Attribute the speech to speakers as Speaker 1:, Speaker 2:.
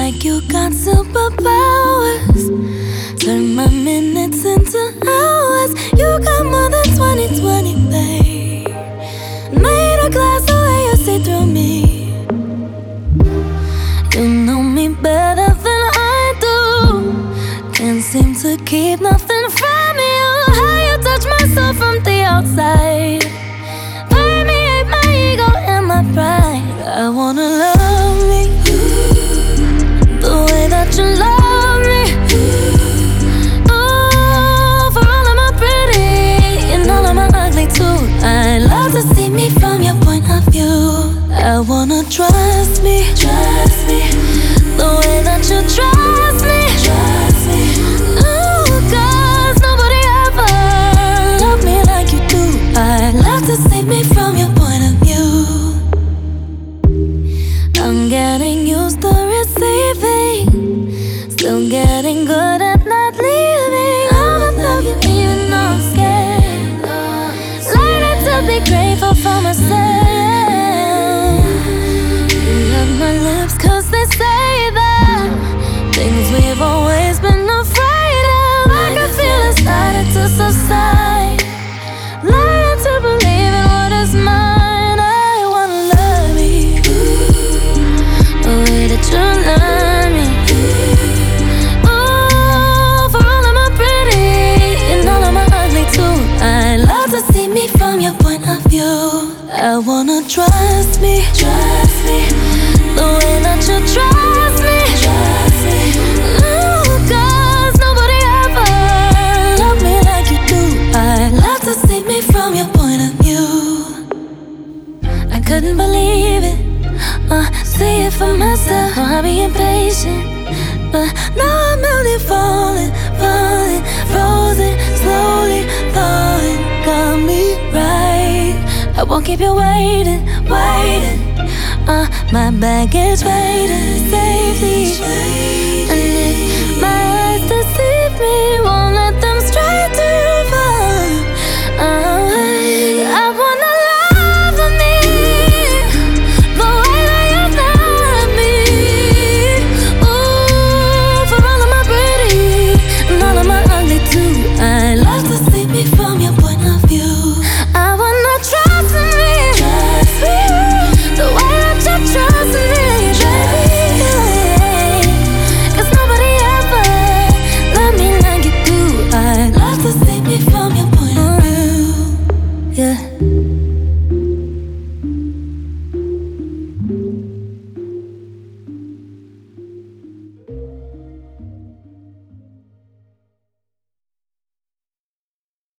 Speaker 1: like you got superpowers. Turn my minutes into hours. You got more than 20/20, babe. Made a glass the way you see through me. You know me better than I do. Can't seem to keep nothing from you. How you touch my soul from the outside. Permeate my ego and my pride. I wanna love me the way that you love me. Oh, for all of my pretty and all of my ugly too. I love to see me from your point of view. I wanna trust me the way that you trust me. Ooh, 'cause nobody ever loved me like you do. I love to see me from your point of view. I'm getting used to receiving, still getting good at not leaving. I'ma love you even though I'm scared. Learning to be grateful for myself. You love my lips 'cause they say that things we've always been afraid of. I can feel it starting to subside. Learning to believe in what is mine. I wanna love you the way that you love me. Oh, for all of my pretty and all of my ugly too. I love to see me from your point of view. I wanna trust me the way that you trust me. Ooh, 'cause nobody ever loved me like you do. I love to see me from your point of view. I couldn't believe it, see it for myself. I'll be impatient, but now I'm only falling, frozen, slowly falling. Got me right. I won't keep you waiting. My baggage waiting safely.